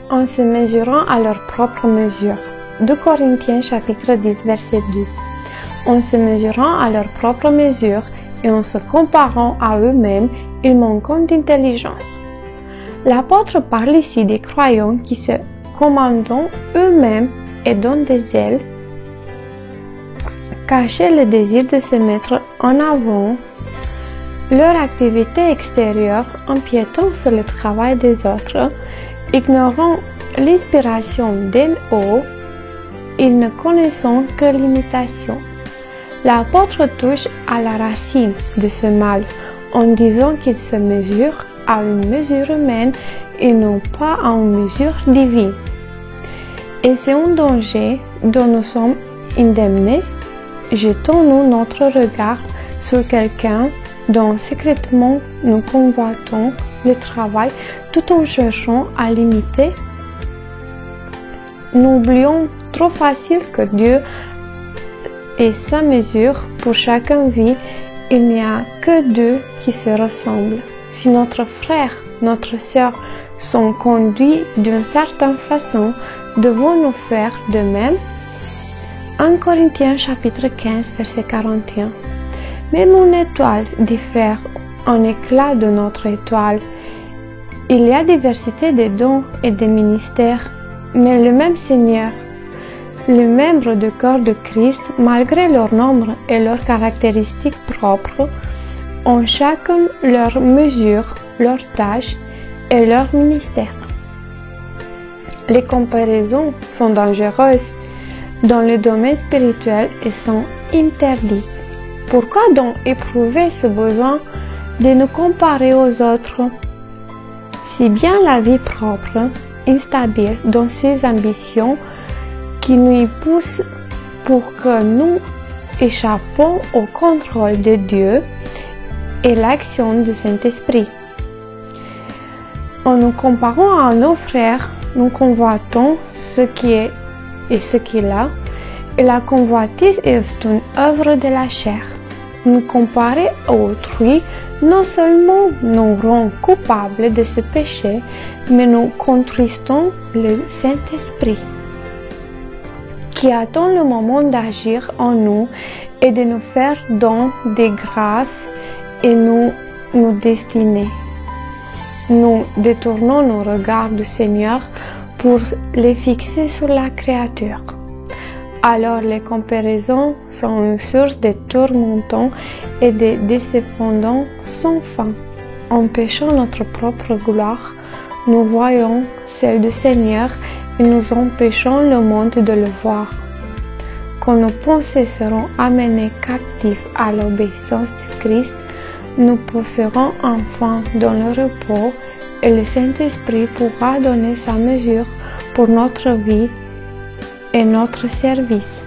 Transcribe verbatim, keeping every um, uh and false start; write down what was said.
en se mesurant à leur propre mesure. deux Corinthiens chapitre dix verset douze. En se mesurant à leur propre mesure et en se comparant à eux-mêmes, ils manquent d'intelligence. L'apôtre parle ici des croyants qui se commandent eux-mêmes et donnent des ailes, cachent le désir de se mettre en avant, leur activité extérieure empiétant sur le travail des autres, ignorant l'inspiration d'en haut, ils ne connaissent que l'imitation. L'apôtre touche à la racine de ce mal en disant qu'il se mesure à une mesure humaine et non pas à une mesure divine. Et c'est un danger dont nous sommes indemnés. Jetons-nous notre regard sur quelqu'un dont secrètement nous convoitons le travail tout en cherchant à l'imiter. Nous oublions trop facile que Dieu est sa mesure pour chacun vie. Il n'y a que deux qui se ressemblent. Si notre frère, notre sœur sont conduits d'une certaine façon, devons-nous faire de même? un Corinthiens chapitre quinze verset quarante et un. Même une étoile diffère en éclat de notre étoile. Il y a diversité de dons et de ministères, mais le même Seigneur. Les membres du corps de Christ, malgré leur nombre et leurs caractéristiques propres, ont chacun leur mesure, leur tâche et leur ministère. Les comparaisons sont dangereuses dans le domaine spirituel et sont interdites. Pourquoi donc éprouver ce besoin de nous comparer aux autres? Si bien la vie propre, instable dans ses ambitions, qui nous pousse pour que nous échappons au contrôle de Dieu et l'action du Saint-Esprit. En nous comparant à nos frères, nous convoitons ce qui est et ce qu'il a, et la convoitise est une œuvre de la chair. Nous comparer à autrui non seulement nous rend coupables de ce péché, mais nous contristons le Saint-Esprit, qui attend le moment d'agir en nous et de nous faire don des grâces et nous nous destiner. Nous détournons nos regards du Seigneur pour les fixer sur la créature. Alors les comparaisons sont une source de tourmentons et de déceptions sans fin. Empêchant notre propre gloire, nous voyons celle du Seigneur et nous empêchons le monde de le voir. Quand nos pensées seront amenées captives à l'obéissance du Christ, nous pousserons enfin dans le repos et le Saint-Esprit pourra donner sa mesure pour notre vie et notre service.